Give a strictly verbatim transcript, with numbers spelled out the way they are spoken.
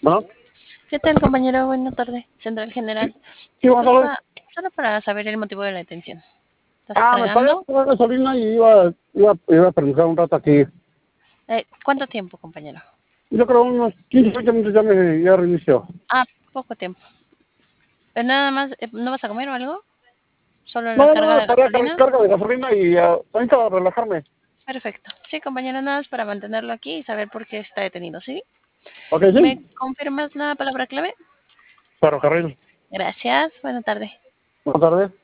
¿Ah? ¿Qué tal, compañero? Buenas tardes, Central General. Sí, buenas tardes. Disculpa, solo para saber el motivo de la detención. ¿Estás Ah, me pagué cargando? la gasolina y iba, iba, iba a preguntar un rato aquí. Eh, ¿Cuánto tiempo, compañero? Yo creo unos quince, veinte minutos ya me ya reinició. Ah, poco tiempo. ¿Pero nada más, eh, no vas a comer o algo? ¿Solo la No, carga no, de para car- gasolina? carga de gasolina y uh, para relajarme. Perfecto. Sí, compañero, nada más para mantenerlo aquí y saber por qué está detenido, ¿sí? ¿Ok, ¿Me sí? confirmas la palabra clave? Ferrocarril. Gracias. Buenas tardes. Buenas tardes.